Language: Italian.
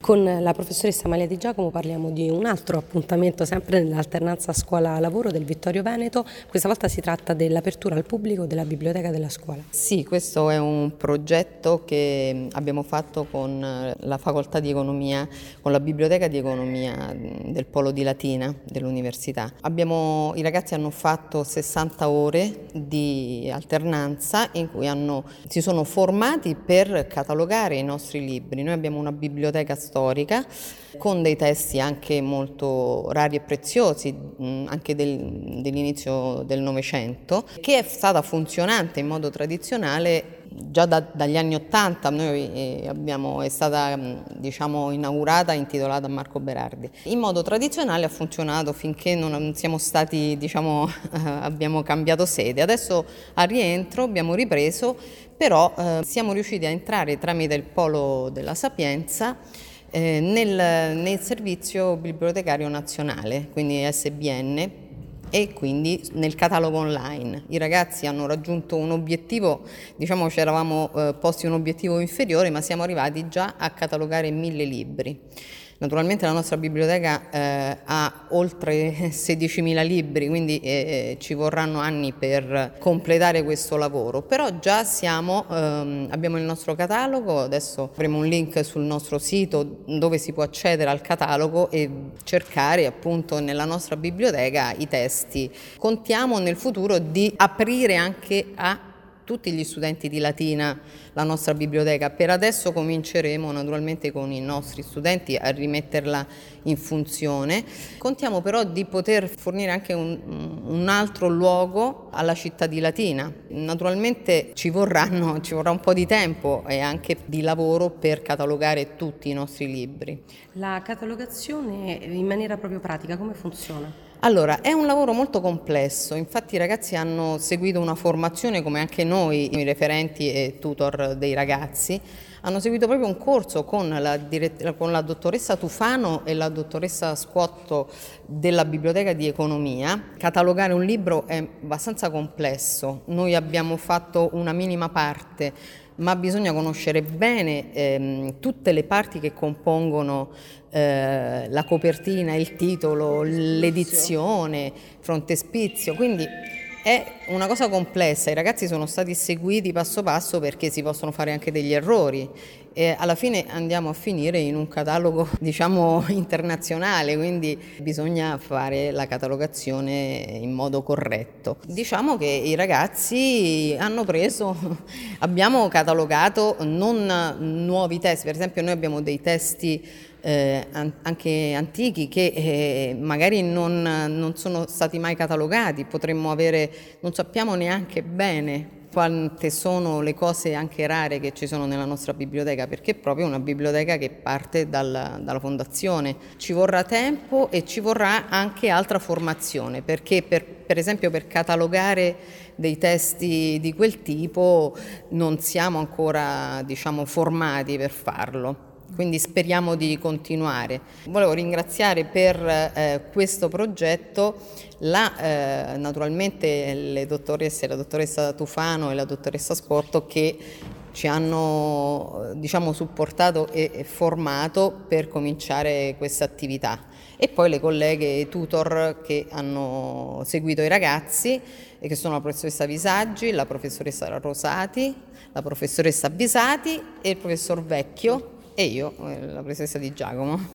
Con la professoressa Amalia Di Giacomo parliamo di un altro appuntamento sempre nell'alternanza scuola-lavoro del Vittorio Veneto. Questa volta si tratta dell'apertura al pubblico della biblioteca della scuola. Sì, questo è un progetto che abbiamo fatto con la facoltà di economia, con la biblioteca di economia del Polo di Latina dell'università. I ragazzi hanno fatto 60 ore di alternanza in cui si sono formati per catalogare i nostri libri. Noi abbiamo una biblioteca storica con dei testi anche molto rari e preziosi, anche dell'inizio del Novecento, che è stata funzionante in modo tradizionale già dagli anni '80. È stata inaugurata e intitolata a Marco Berardi. In modo tradizionale ha funzionato finché non siamo stati, abbiamo cambiato sede. Adesso al rientro abbiamo ripreso, però siamo riusciti a entrare tramite il Polo della Sapienza nel servizio bibliotecario nazionale, quindi SBN, e quindi nel catalogo online. I ragazzi hanno raggiunto un obiettivo, ci eravamo posti un obiettivo inferiore, ma siamo arrivati già a catalogare 1000 libri. Naturalmente la nostra biblioteca ha oltre 16.000 libri, quindi ci vorranno anni per completare questo lavoro, però già abbiamo il nostro catalogo. Adesso avremo un link sul nostro sito dove si può accedere al catalogo e cercare appunto nella nostra biblioteca i testi. Contiamo nel futuro di aprire anche a tutti gli studenti di Latina la nostra biblioteca. Per adesso cominceremo naturalmente con i nostri studenti a rimetterla in funzione. Contiamo però di poter fornire anche un altro luogo alla città di Latina. Naturalmente ci vorrà un po' di tempo e anche di lavoro per catalogare tutti i nostri libri. La catalogazione in maniera proprio pratica come funziona? Allora, è un lavoro molto complesso, infatti i ragazzi hanno seguito una formazione, come anche noi, i referenti e tutor dei ragazzi, hanno seguito proprio un corso con la dottoressa Tufano e la dottoressa Squotto della Biblioteca di Economia. Catalogare un libro è abbastanza complesso, noi abbiamo fatto una minima parte, ma bisogna conoscere bene tutte le parti che compongono la copertina, il titolo, l'edizione, frontespizio, quindi è una cosa complessa. I ragazzi sono stati seguiti passo passo perché si possono fare anche degli errori e alla fine andiamo a finire in un catalogo internazionale, quindi bisogna fare la catalogazione in modo corretto. Diciamo che i ragazzi abbiamo catalogato non nuovi testi, per esempio noi abbiamo dei testi anche antichi che magari non sono stati mai catalogati, non sappiamo neanche bene quante sono le cose anche rare che ci sono nella nostra biblioteca, perché è proprio una biblioteca che parte dalla fondazione. Ci vorrà tempo e ci vorrà anche altra formazione, perché per esempio per catalogare dei testi di quel tipo non siamo ancora formati per farlo. Quindi speriamo di continuare. Volevo ringraziare per questo progetto naturalmente le dottoresse, la dottoressa Tufano e la dottoressa Sporto, che ci hanno supportato e formato per cominciare questa attività, e poi le colleghe tutor che hanno seguito i ragazzi e che sono la professoressa Visaggi, la professoressa Rosati, la professoressa Bisati e il professor Vecchio e io, la professoressa Di Giacomo.